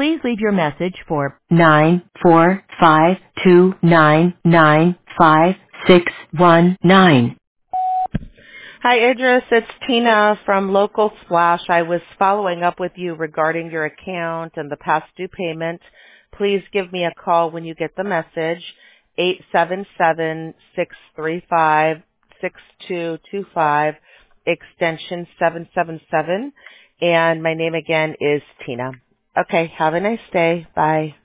Please leave your message for 94529955619. Hi, Idris. It's Tina from Local Splash. I was following up with you regarding your account and the past due payment. Please give me a call when you get the message, 877-635-6225, extension 777. And my name again is Tina. Okay, have a nice day. Bye.